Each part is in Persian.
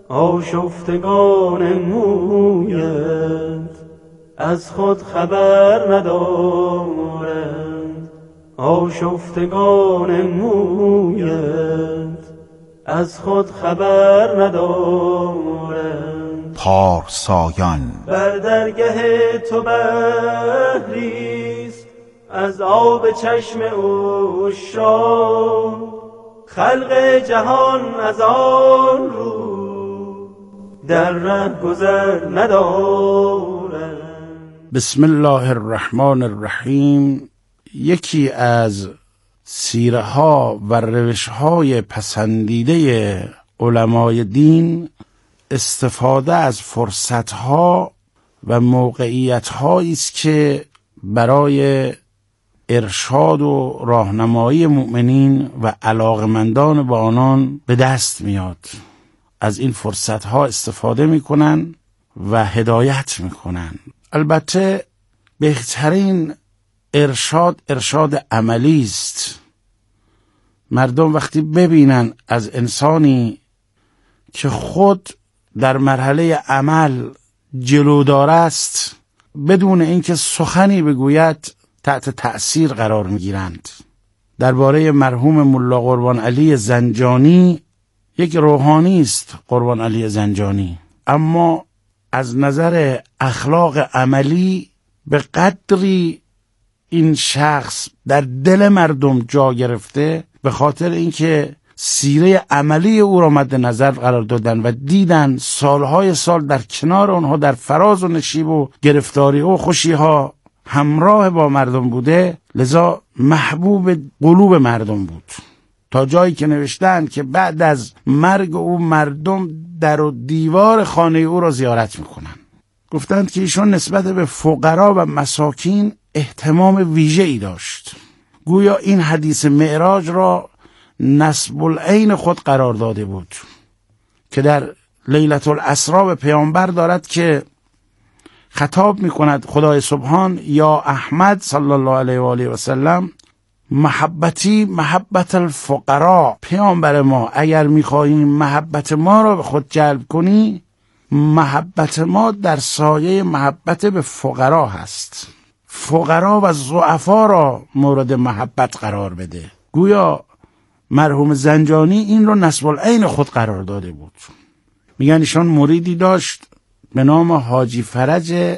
آشفتگان مویت از خود خبر ندارند. آشفتگان مویت از خود خبر ندارند. پارسایان بر درگه تو بحریست از آب چشم عشاق، خلق جهان از آن رو در ره گذر ندارند. بسم الله الرحمن الرحیم. یکی از سیره ها و روش های پسندیده علمای دین استفاده از فرصت ها و موقعیت هایی است که برای ارشاد و راهنمایی مؤمنین و علاقمندان به آنان به دست میاد. از این فرصت ها استفاده میکنن و هدایت میکنن. البته بهترین ارشاد عملی است. مردم وقتی ببینن از انسانی که خود در مرحله عمل جلودار است، بدون اینکه سخنی بگوید تحت تأثیر قرار میگیرند. درباره مرحوم ملا قربان علی زنجانی، یک روحانی است قربان علی زنجانی، اما از نظر اخلاق عملی به قدری این شخص در دل مردم جا گرفته، به خاطر اینکه سیره عملی او را مد نظر قرار دادن و دیدن سالهای سال در کنار آنها در فراز و نشیب و گرفتاری و خوشی ها همراه با مردم بوده، لذا محبوب قلوب مردم بود، تا جایی که نوشتن که بعد از مرگ او مردم در و دیوار خانه او را زیارت میکنن. گفتند که ایشون نسبت به فقرا و مساکین اهتمام ویژه‌ای داشت. گویا این حدیث معراج را نسب العین خود قرار داده بود که در لیلة الاسری به پیامبر دارد که خطاب میکند خدای سبحان: یا احمد صلی الله علیه و آله و سلم، محبتی محبت الفقراء. پیامبر ما، اگر میخواهی محبت ما را به خود جلب کنی، محبت ما در سایه محبت به فقرا هست. فقرا و ضعفا را مورد محبت قرار بده. گویا مرحوم زنجانی این رو نسب العین خود قرار داده بود. میگن ایشان مریدی داشت به نام حاجی فرج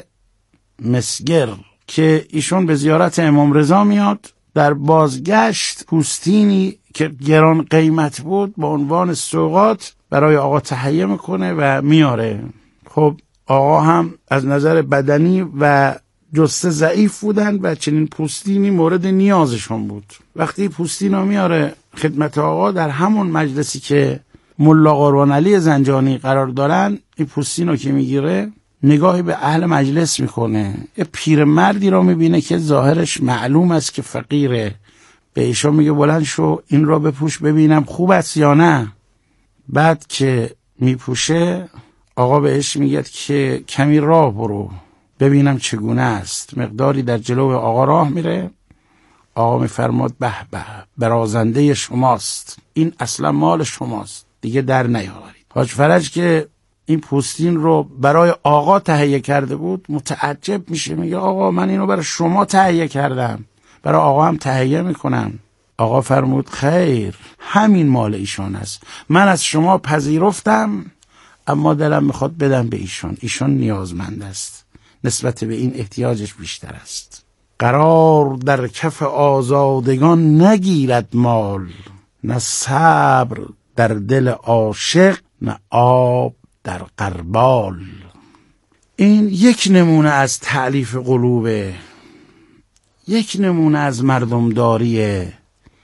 مسگر که ایشون به زیارت امام رضا میاد. در بازگشت پوستینی که گران قیمت بود با عنوان سوغات برای آقا تهیه میکنه و میاره. خب آقا هم از نظر بدنی و جسته ضعیف بودن و چنین پوستینی مورد نیازشون بود. وقتی پوستین رو میاره خدمت آقا، در همون مجلسی که ملا قربان علی زنجانی قرار دارن، این پوستین رو که میگیره نگاهی به اهل مجلس میکنه. یه پیرمردی رو میبینه که ظاهرش معلوم است که فقیره. به ایشون میگه بلند شو این رو بپوش ببینم خوب است یا نه. بعد که میپوشه آقا بهش میگه که کمی راه برو ببینم چگونه است. مقداری در جلو آقا راه میره. آقا میفرماد به به، برازنده شماست، این اصلا مال شماست، دیگه در نیاورید. حاج فرج که این پوستین رو برای آقا تهیه کرده بود متعجب میشه، میگه آقا من اینو برای شما تهیه کردم، برای آقا هم تهیه میکنم. آقا فرمود خیر، همین مال ایشان است، من از شما پذیرفتم اما دلم میخواد بدم به ایشان، ایشان نیازمند است، نسبت به این احتیاجش بیشتر است. قرار در کف آزادگان نگیرد مال، نه صبر در دل عاشق، نه آب در قربال. این یک نمونه از تألیف قلوبه، یک نمونه از مردمداریه،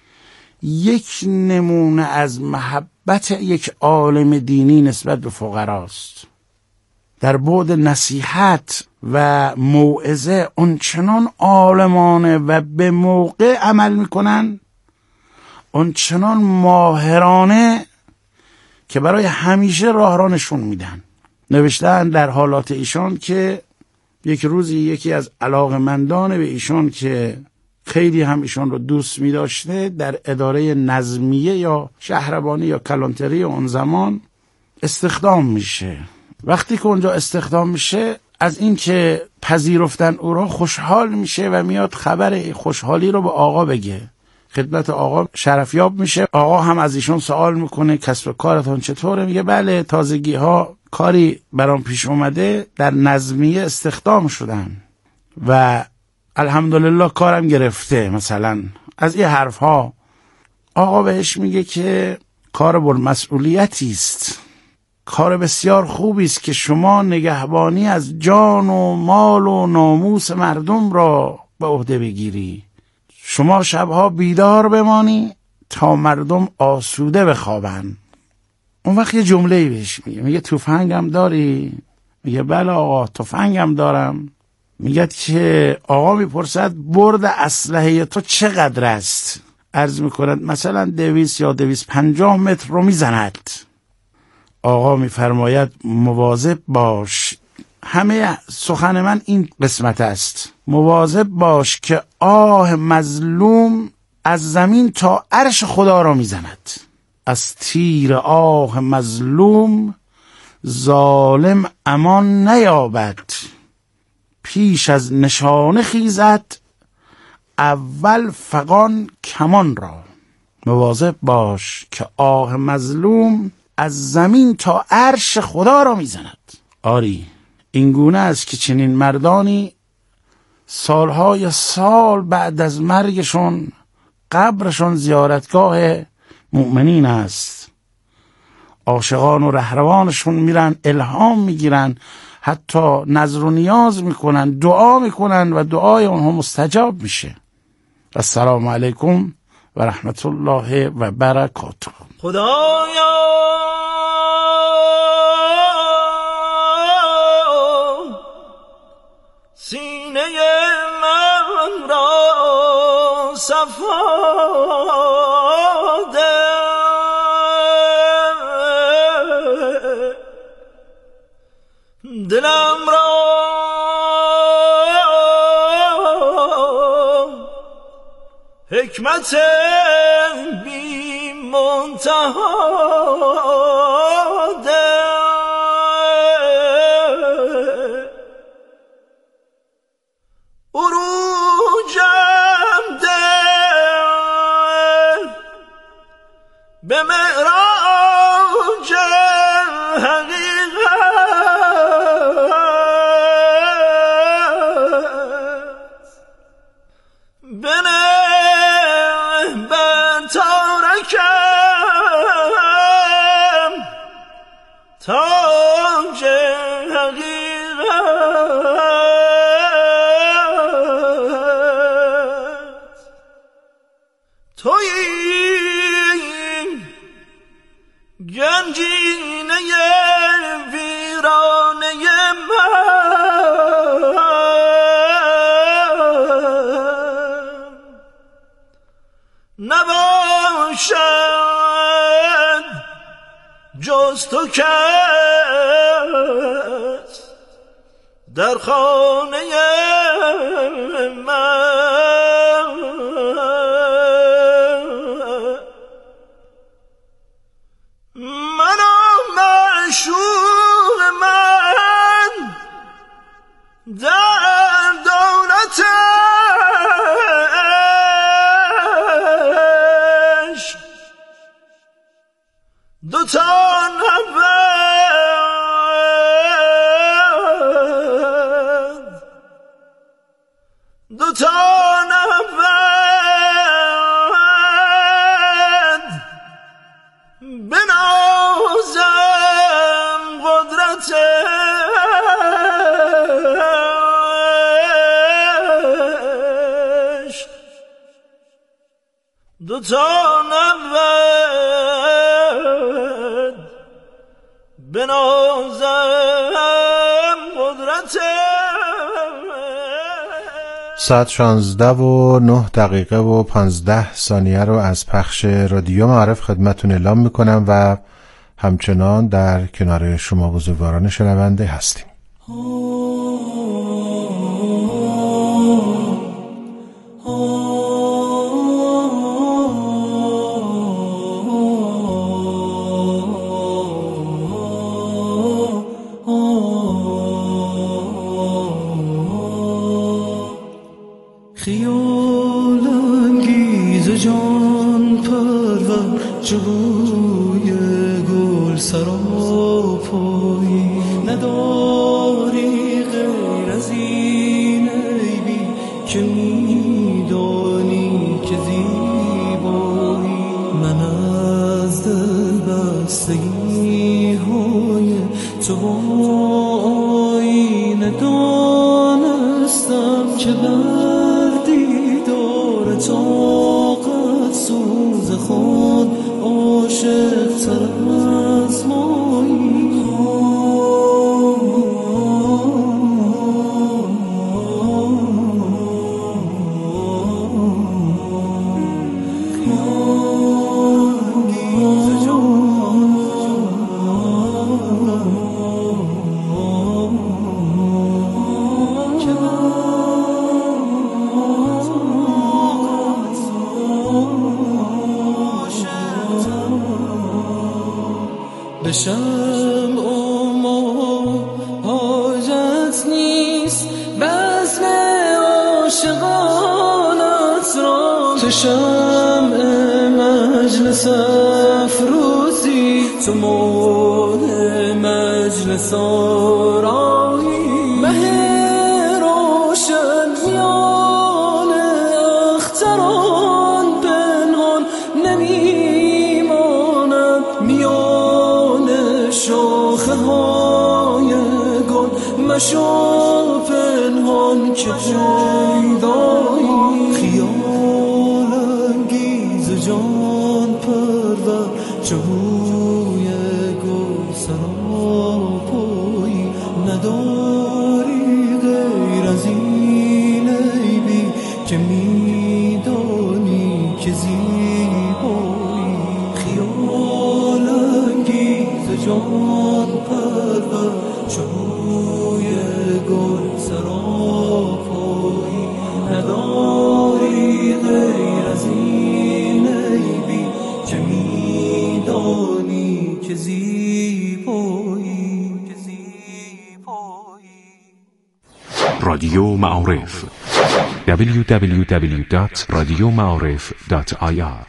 یک نمونه از محبت یک عالم دینی نسبت به فقراست. در بعد نصیحت و موعظه اونچنان عالمانه و به موقع عمل میکنن، اونچنان ماهرانه که برای همیشه راه را نشون میدن. نوشتن در حالات ایشان که یک روزی یکی از علاقمندان به ایشان که خیلی هم ایشان رو دوست می داشته، در اداره نظمیه یا شهربانی یا کلانتری اون زمان استخدام میشه. وقتی که اونجا استخدام میشه، از این که پذیرفتن او را خوشحال میشه و میاد خبر خوشحالی رو به آقا بگه. خدمت آقا شرفیاب میشه. آقا هم از ایشون سوال میکنه کسب کارتون چطوره؟ میگه بله، تازگی ها کاری برام پیش اومده، در نظمیه استخدام شدن و الحمدلله کارم گرفته. مثلا از این حرف ها آقا بهش میگه که کار بالمسئولیتی است، کار بسیار خوبی است که شما نگهبانی از جان و مال و ناموس مردم را به عهده بگیری. شما شبها بیدار بمانی تا مردم آسوده بخوابن. اون وقت یه جمله‌ای بهش میگه تفنگم داری؟ میگه بله آقا تفنگم دارم. میگه که آقا میپرسد برد اسلحه تو چقدر است؟ عرض میکند مثلا 200 یا 250 متر رو میزند. آقا میفرماید مواظب باش، همه سخن من این قسمت است، مواظب باش که آه مظلوم از زمین تا عرش خدا را میزند. از تیر آه مظلوم ظالم امان نیابد، پیش از نشانه خیزد اول فغان کمان را. مواظب باش که آه مظلوم از زمین تا عرش خدا را میزند. آری این گونه است که چنین مردانی سالهای سال بعد از مرگشون قبرشون زیارتگاه مؤمنین است. عاشقان و رهروانشون میرن الهام میگیرن، حتی نظر و نیاز میکنن، دعا میکنن و دعای اونها مستجاب میشه. السلام علیکم و رحمت الله و برکاته. خدایا سینه من را صفا ده، دلم را حکمت بی منتها ده، عروجم ده به معراج حقیقت، بنه تارکم تاج حقیقت، تویی گنجینه ویرانه من، نباشد جز تو کس در خانه من، من و معشوق من در دولتش دوتا نبود، دوتا نبود، بنازم قدرتش، دوتا نبود، بنازم قدرتش. ساعت 16:09:15 رو از پخش رادیو معارف خدمتون اعلام میکنم و همچنان در کنار شما بزرگواران شنونده هستیم. سراپایی نداری غیر از این عیبی که میدانی که زیبایی من از دل بستگی های تو با آینه دانستم که بر دیدار طاقت سوز خود عاشق تر از مایی بشم ما حاجت نیست بزم عاشقانت را تو شمع مجلس افروزی تو مول مجلس آرایی مه روشن میان اختران پنهان نمیماند میان شاخه های گل مشو پنهان که پیدایی خیال انگیز جان پرور چهوی گل سراپایی نداری غیر از این عیبی که میدانی که زیبایی خیال انگیز جان پرور چهوی گل سراپایی نداری غیر از این عیبی که میدانی که زیبایی رادیو معارف www.radiomaarif.ir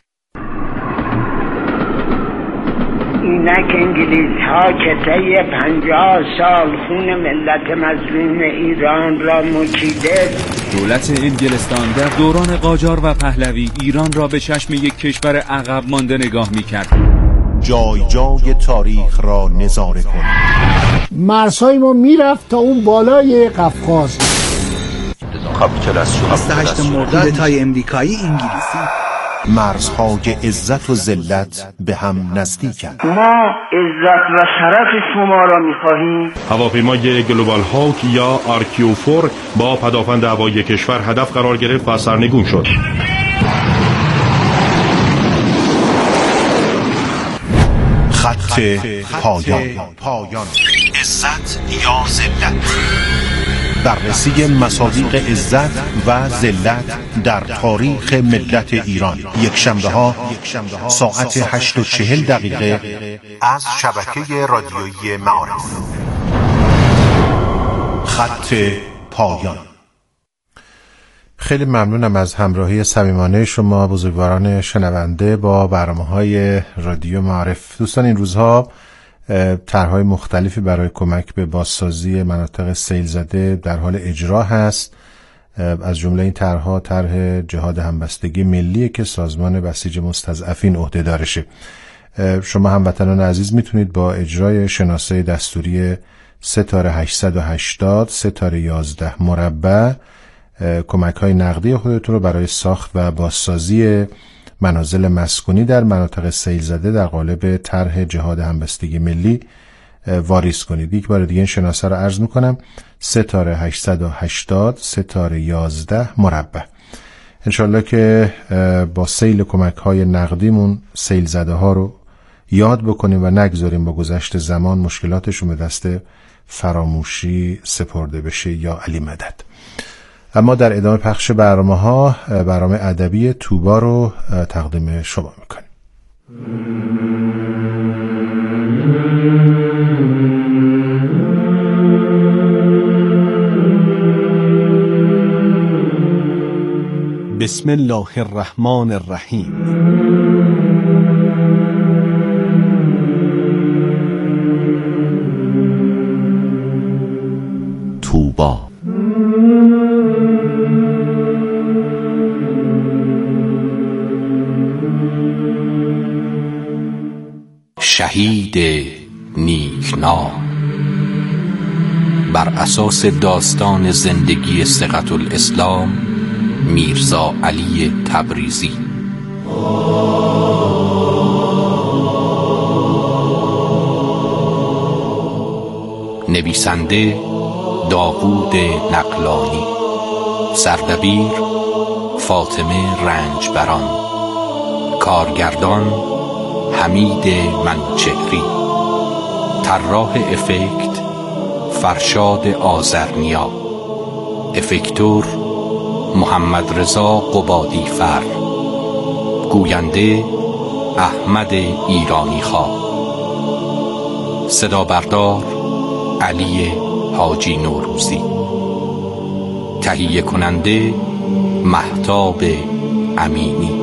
اینک انگلیس ها که طی 50 سال خون ملت مظلوم ایران را مکیده، دولت انگلستان در دوران قاجار و پهلوی ایران را به چشم یک کشور عقب مانده نگاه می‌کرد. جای جای تاریخ را نظاره کن. مرزهای ما میرفت تا اون بالای قفقاز. 28 مرداد تای امریکایی انگلیسی مرزهای عزت و ذلت به هم نزدیکند. ما عزت و شرف شما را می‌خواهیم. هواپیمای گلوبال هاوک یا آرکیوفور با پدافند هوایی کشور هدف قرار گرفت و سرنگون شد. خط پایان عزت یا ذلت، بررسی مصادیق عزت و ذلت در تاریخ ملت ایران، یک شنبه ها ساعت 8:40 از شبکه رادیویی معارف. خط پایان. خیلی ممنونم از همراهی صمیمانه شما بزرگواران شنونده با برنامه‌های رادیو معارف. دوستان، این روزها طرح‌های مختلفی برای کمک به بازسازی مناطق سیل زده در حال اجرا هست. از جمله این طرح‌ها طرح جهاد همبستگی ملی که سازمان بسیج مستضعفین عهده‌دارشه. شما هموطنان عزیز میتونید با اجرای شناسه دستوری 3-880 3-11 مربع کمک‌های نقدی خودتون رو برای ساخت و بازسازی منازل مسکونی در مناطق سیل زده در قالب طرح جهاد همبستگی ملی واریز کنید. یک بار دیگه این شناسه رو عرض میکنم: 3-880 3-11 مربع. انشالله که با سیل کمک‌های نقدیمون سیل زده ها رو یاد بکنیم و نگذاریم با گذشت زمان مشکلاتشون به دست فراموشی سپرده بشه یا علی مدد. اما در ادامه پخش برنامه ادبی توبا رو تقدیم شما میکنیم. بسم الله الرحمن الرحیم. طوبی. شهید نیکنام بر اساس داستان زندگی ثقة الاسلام میرزا علی تبریزی. نویسنده داوود نقلانی، سردبیر فاطمه رنجبران، کارگردان حمید منوچهری، طراح افکت فرشاد آذرنیا، افکتور محمد رضا قبادی فر، گوینده احمد ایرانی خواه، صدا بردار علی حاجی نوروزی، تهیه کننده مهتاب امینی.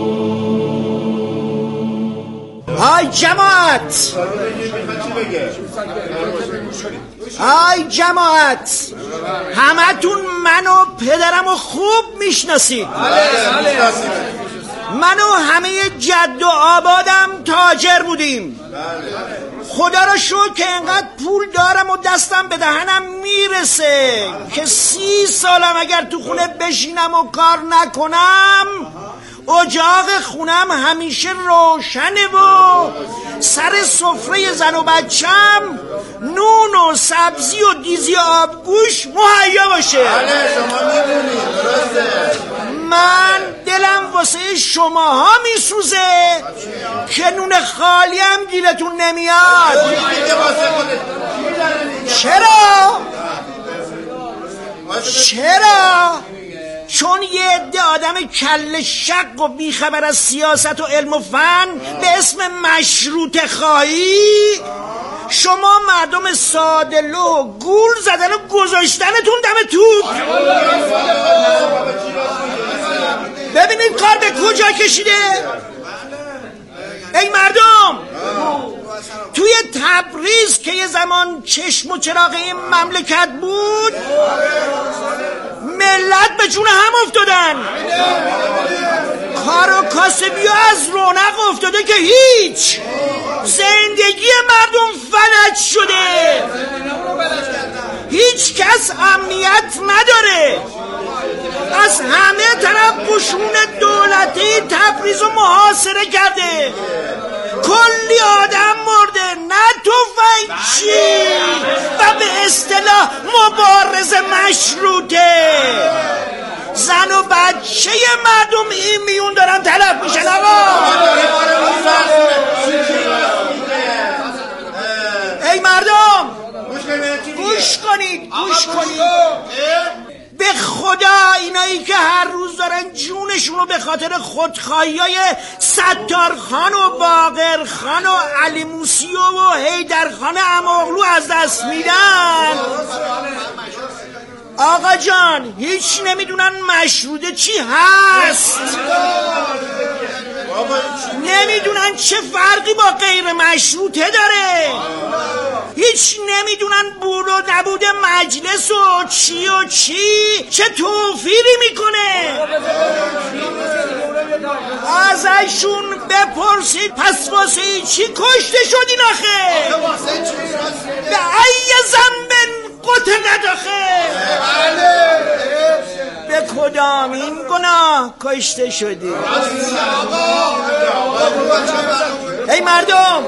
های جماعت، های جماعت، همتون من و پدرمو خوب میشناسید. من و همه جد و آبادم تاجر بودیم. خدا را شکر که انقدر پول دارم و دستم به دهنم میرسه که 30 سالم اگر تو خونه بشینم و کار نکنم اجاق خونم همیشه روشنه و سر سفره زن و بچم نون و سبزی و دیزی آبگوش مهیا باشه. من دلم واسه شماها میسوزه که نون خالی هم گیلتون نمیاد. چرا؟ چون یه عده آدم کله شق و بیخبر از سیاست و علم و فن به اسم مشروطه خواهی شما مردم ساده‌لوح و گول زدن و گذاشتنتون دم توپ. ببینید کار به کجا کشیده. ای مردم، توی تبریز که یه زمان چشم و چراغ این مملکت بود ملت به جون هم افتادن. کار و کاسبی از رونق افتاده که هیچ. زندگی مردم فلج شده، هیچ کس امنیت نداره. از همه طرف قشون دولتی تبریز و محاصره کرده، کلی آدم مرده، نه تفنگچی و به اصطلاح مبارز مشروطه. زن و بچه مردم این میون دارن تلف میشن. آقا ای مردم گوش کنید. به خدا اینایی که هر روز دارن جونشون رو به خاطر خودخواهیای ستارخان و باقرخان و علی موسیو و حیدرخان اماغلو از دست میدن، آقا جان هیچ نمیدونن مشروطه چی هست، نمیدونن چه فرقی با غیر مشروطه داره، هیچ نمیدونن بود و نبود مجلس و چی چه توفیری میکنه. ازشون بپرسید پس واسه چی کشته شدین آخه؟ به ای زنبن قتلت آخه؟ به کدام این گناه کشته شدی؟ ای مردم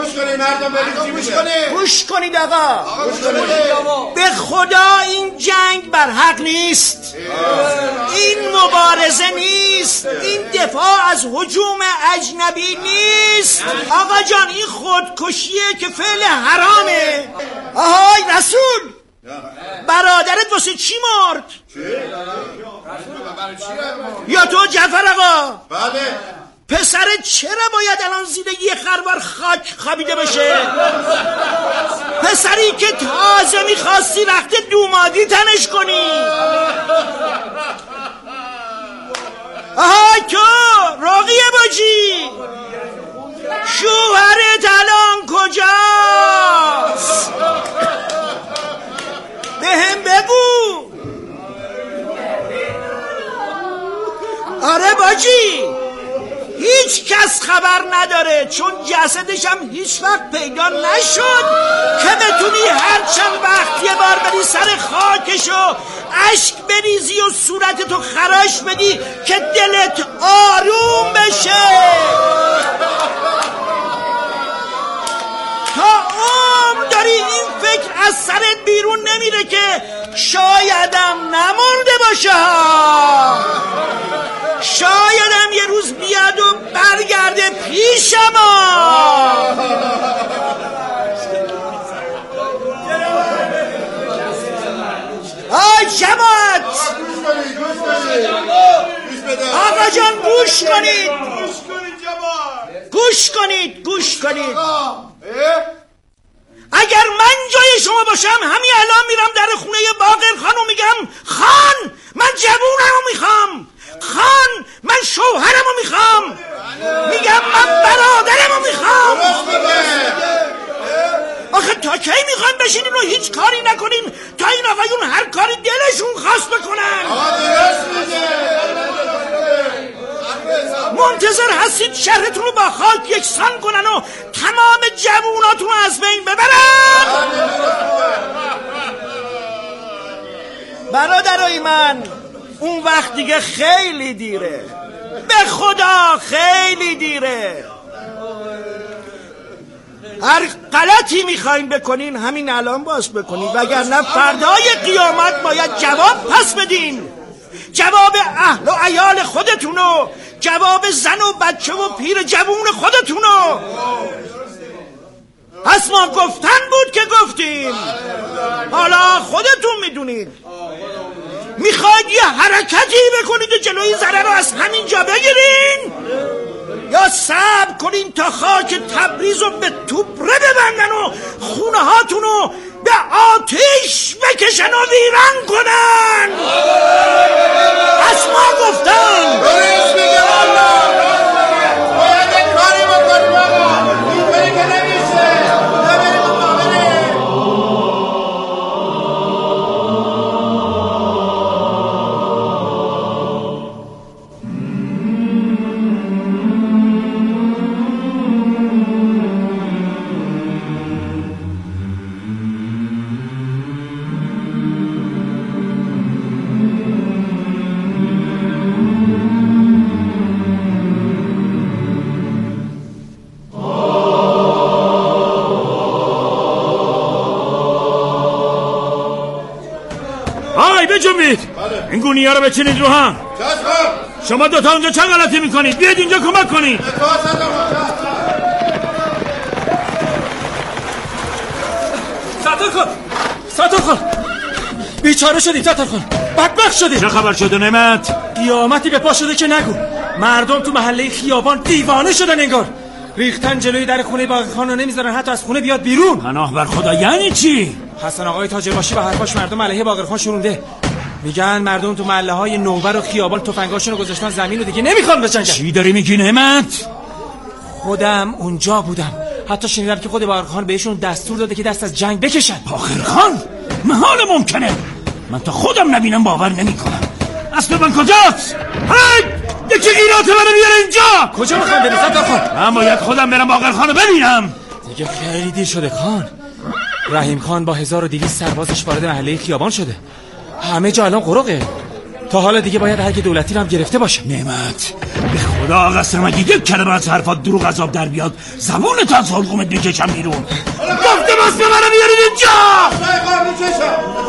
گوش کنید آقا، به خدا این جنگ بر حق نیست، این مبارزه نیست، این دفاع از هجوم اجنبی نیست. آقا جان این خودکشیه که فعل حرامه. آهای رسول، برادرت واسه چی مرد؟ یا تو جعفر آقا؟ بله. پسرت چرا باید الان زیر یه خروار خاک خوابیده بشه؟ پسری که تازه میخواستی رخت دومادی تنش کنی. آهای تو راقیه باجی، شوهرت الان کجاست؟ به هم کس خبر نداره، چون جسدش هم هیچ وقت پیدا نشد که بتونی هر چند وقت یه بار بری سر خاکشو اشک بریزی و صورتتو خراش بدی که دلت آروم بشه. تا عمر داری این فکر از سرت بیرون نمیره که شایدم نمرده باشه، شایدم یه روز بیاد و برگرده پیشم. آی جماعت، آقا جان گوش کنید، گوش کنید. اگر من جای شما باشم همین الان میرم در خونه باقر خان و میگم خان من جوونمو میخوام، خان من شوهرمو میخوام، میگم من برادرمو میخوام. آخه تا کی میخوام بشینین و هیچ کاری نکنین تا این آقایون هر کاری دلشون خواست بکنن؟ منتظر هستید شهرتون رو با خاک یکسان کنن و تمام جووناتون رو از بین ببرن؟ برادرای من، اون وقت دیگه خیلی دیره، به خدا خیلی دیره. هر غلطی میخواین بکنین همین الان باز بکنین، وگرنه فردای قیامت باید جواب پس بدین، جواب اهل و عیال خودتونو، جواب زن و بچه و پیر جوون خودتونو. پس ما گفتن بود که گفتیم، حالا خودتون میدونید. میخواید یه حرکتی بکنید و جلوی ضرر رو از همین جا بگیرین، یا صبر کنین تا خاک تبریز رو به توبره ببندن و خونه هاتونو به آتش بکشن و ویران کنن؟ پس ما گفتن باید کاری بکنیم آقا، اینطوری که نمیشه. بجنبید، این گونی ها رو بچینید رو هم. شما دوتا اونجا چه غلطی میکنید؟ بیاید اینجا کمک کنید. ستار خان بیچاره شدی. ستار خان بدبخت شدی. چه خبر شده نعمت؟ قیامتی به پا شده که نگو. مردم تو محله خیابان دیوانه شدن انگار، ریختن جلوی در خونه باقر خان رو نمیذارن حتی از خونه بیاد بیرون. پناه بر خدا. یعنی چی؟ حسن آقای تاجرباشی و حرفاش مردم علیه باقر خان شورونده. میگن مردم تو محله های نوبر و خیابان تفنگاشونو گذاشتن زمین و دیگه نمیخوان بجنگن. چی داری میگی نعمت؟ خودم اونجا بودم، حتی شنیدم که خود باقر خان بهشون دستور داده که دست از جنگ بکشن. باقر خان؟ محال ممکنه، من تا خودم نبینم باور نمیکنم. اسب من کجاست؟ یکی ایرات منو بیاره اینجا. کجا میخوام بری ستار خان؟ من باید خودم برم باقر خانو ببینم. دیگه خیلی دیر شده خان. رحیم خان با 1200 سربازش وارد محله خیابان شده، همه جا الان قرقه. تا حالا دیگه باید هرگ دولتی رو هم گرفته باشه. نعمت به خدا قسم اگه یک کلمه از حرفات دروغ عذاب در بیاد زبونت از حلقومت میکشم بیرون. گفتم اسب منو بیارید اینجا.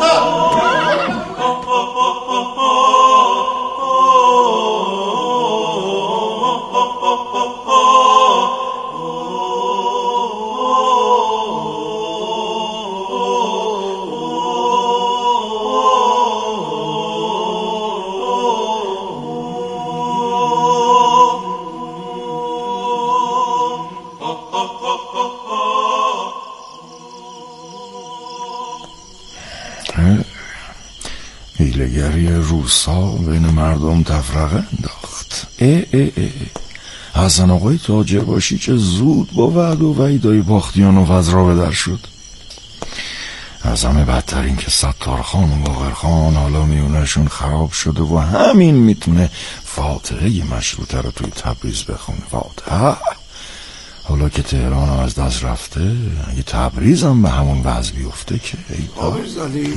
هیله‌گری روسا بین مردم تفرقه انداخت. حسن آقای تاجرباشی چه زود با وعد و وعیدای باختیان و وزرا به در شد. از همه بدتر این که ستارخان و باقرخان حالا میونشون خراب شده و همین میتونه فاتحه مشروطه رو توی تبریز بخونه. فاتحه حالا که تهران هم از دست رفته، اگه تبریز هم به همون وضع بیفته که ای آبرزالی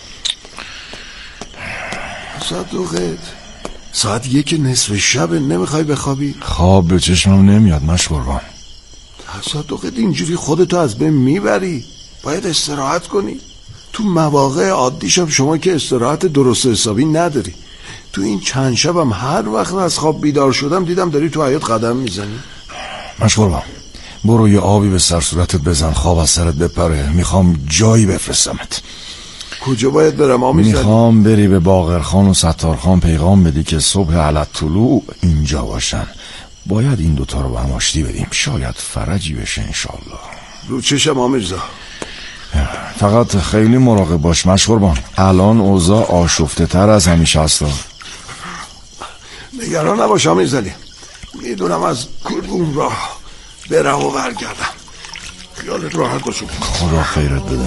صدوقت ساعت 1:15 نمیخوای بخوابی؟ خواب به چشمم نمیاد مشقربان. صدوقت اینجوری خودتو از بین میبری، باید استراحت کنی. تو مواقع عادیشم شما که استراحت درست حسابی نداری. تو این چند شبم هر وقت از خواب بیدار شدم دیدم داری تو حیاط قدم میزنی. مشقربان برو یه آبی به سر صورتت بزن، خواب از سرت بپره. میخوام جایی بفرستمت. کجا باید برم آمی؟ میخوام بری به باقرخان و ستارخان پیغام بدی که صبح علت طلوع اینجا باشن. باید این دوتا رو به هم آشتی بدیم، شاید فرجی بشه انشالله. رو چشم آمیرزا. فقط خیلی مراقب باش مشقربان، الان اوضاع آشفته تر از همیشه هستا. نگران نباش آمیرزالی، میدونم از کدوم راه برم و برگردم. خیالت راحت باشو. خدا خیرت بده.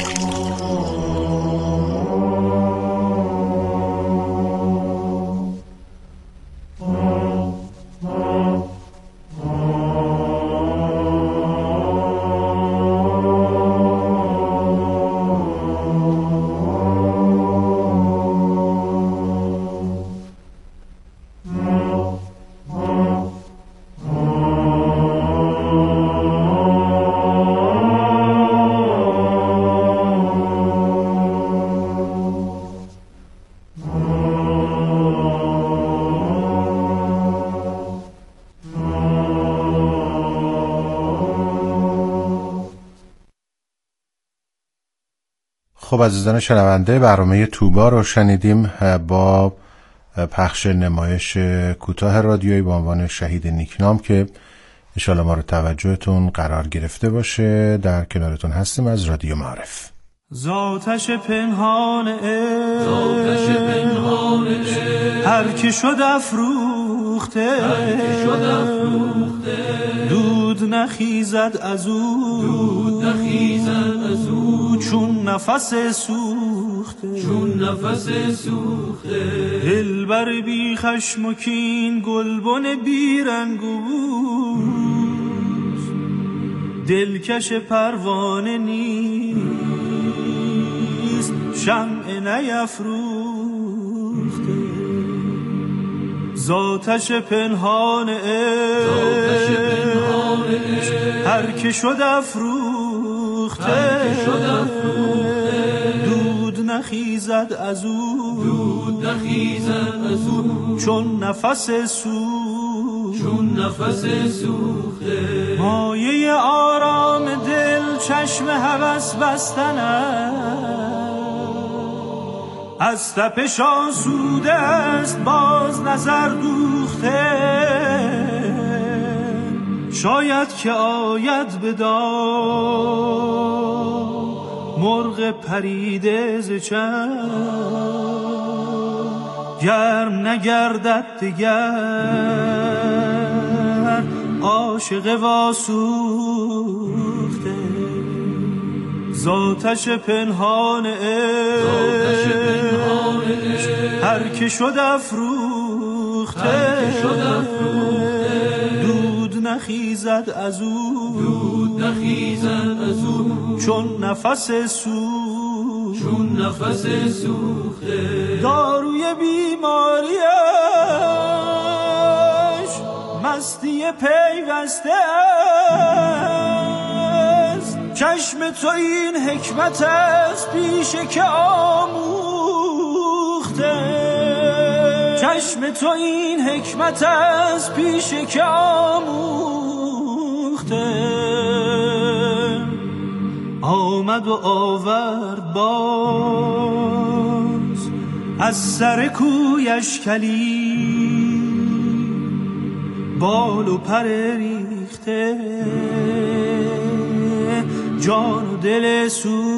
خب عزیزان شنونده، برنامه توبا رو شنیدیم با پخش نمایش کوتاه رادیویی با عنوان شهید نیکنام که انشالله ما رو توجهتون قرار گرفته باشه. در کنارتون هستیم از رادیو معارف. زاتش پنهان هر که شد افروخته دود نخیزد از او چون نفس سوخته دلبر بی خشم و کین گلبن بی رنگ و بوست دلکش پروانه نیست شمع نیفروخته زاتش پنهان هر که شد افروخته دود نخیزد از او چون نفس سوخته مایه آرام دل چشم هوس بستن از تپش آسوده است باز نظر دوخته شاید که آید به دام مرغ پریده ز چشم گرم نگردد دگر عاشق واسوخته زاتش پنهان هر که شد افروخته دود نخیزد از او چون نفس سوخته داروی بیماریش مستی پیوسته است چشم تو این حکمت است پیشه که آموخته چشم تو این حکمت است پیشه که آموخته آمد و آورد باز از سر کویش کلی بال و پر ریخته جان و دل سوخته